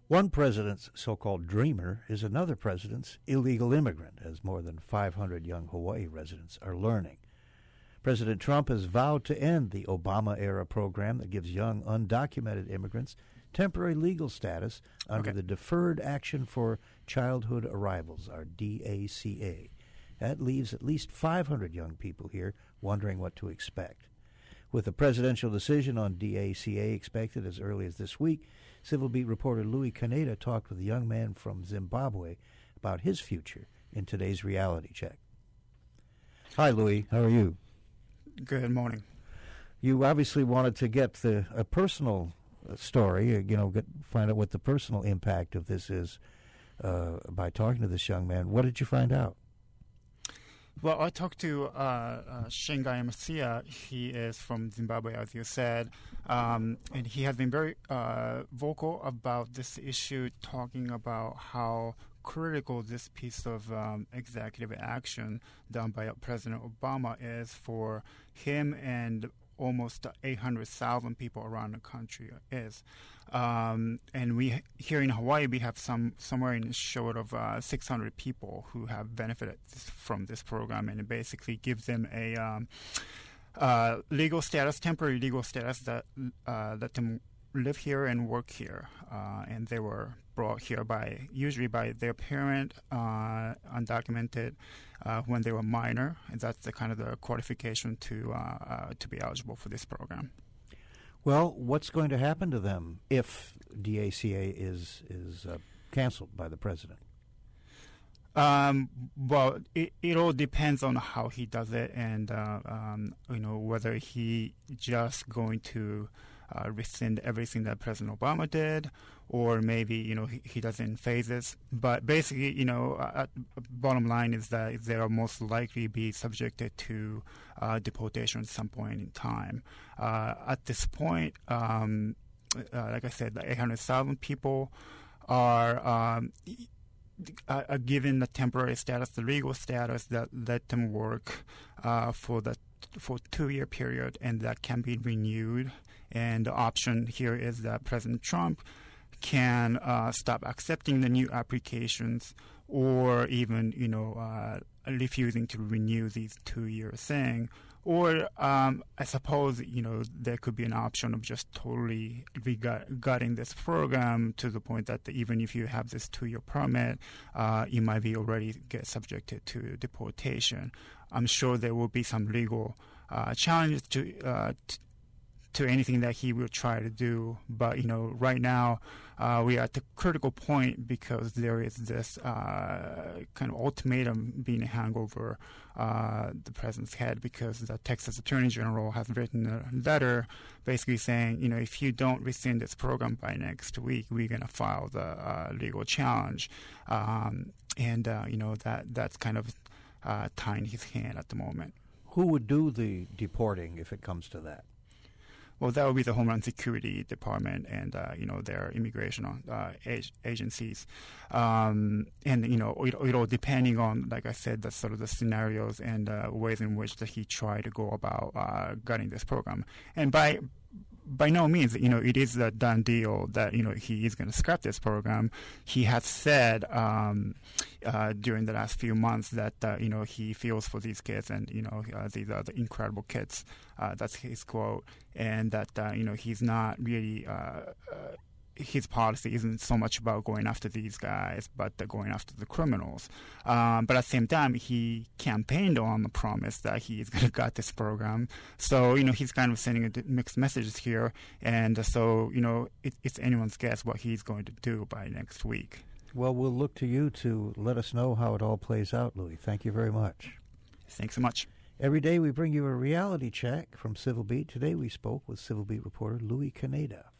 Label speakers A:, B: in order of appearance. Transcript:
A: One president's so-called dreamer is another president's illegal immigrant, as more than 500 young Hawaii residents are learning. President Trump has vowed to end the Obama-era program that gives young undocumented immigrants temporary legal status under the Deferred Action for Childhood Arrivals, or DACA. That leaves at least 500 young people here wondering what to expect. With a presidential decision on DACA expected as early as this week, Civil Beat reporter Louis Kaneda talked with a young man from Zimbabwe about his future in today's Reality Check. Hi, Louis. How are you?
B: Good morning.
A: You obviously wanted to get a personal story, find out what the personal impact of this is by talking to this young man. What did you find out?
B: Well, I talked to Shingai Masia. He is from Zimbabwe, as you said, and he has been very vocal about this issue, talking about how critical this piece of executive action done by President Obama is for him and almost 800,000 people around the country is. And we here in Hawaii, we have somewhere in short of 600 people who have benefited from this program, and it basically gives them a legal status, temporary legal status that let them live here and work here. And they were brought here usually by their parent, undocumented, when they were minor, and that's the kind of the qualification to be eligible for this program.
A: Well, what's going to happen to them if DACA is canceled by the president?
B: Well, it all depends on how he does it, and whether he just going to rescind everything that President Obama did, or maybe he does it in phases. But basically, bottom line is that they are most likely be subjected to deportation at some point in time. At this point, like I said, 800,000 people are given the temporary status, the legal status that let them work for a 2-year period, and that can be renewed. And the option here is that President Trump can stop accepting the new applications, or even refusing to renew these 2-year thing. Or I suppose there could be an option of just totally gutting this program to the point that even if you have this 2-year permit, you might be already get subjected to deportation. I'm sure there will be some legal challenges to anything that he will try to do. But, right now we are at the critical point because there is this kind of ultimatum being hung over the president's head, because the Texas Attorney General has written a letter basically saying, if you don't rescind this program by next week, we're going to file the legal challenge. That's kind of tying his hand at the moment.
A: Who would do the deporting if it comes to that?
B: Well, that would be the Homeland Security Department and their immigration agencies, and it all depending on, like I said, the sort of the scenarios and ways in which that he tried to go about gutting this program. And by no means, it is a done deal that he is going to scrap this program. He has said during the last few months that he feels for these kids, and these are the incredible kids. That's his quote, and that he's not really. His policy isn't so much about going after these guys, but going after the criminals. But at the same time, he campaigned on the promise that he is going to gut this program. So, he's kind of sending mixed messages here. And so, it's anyone's guess what he's going to do by next week.
A: Well, we'll look to you to let us know how it all plays out, Louis. Thank you very much.
B: Thanks so much.
A: Every day we bring you a reality check from Civil Beat. Today we spoke with Civil Beat reporter Louis Kaneda.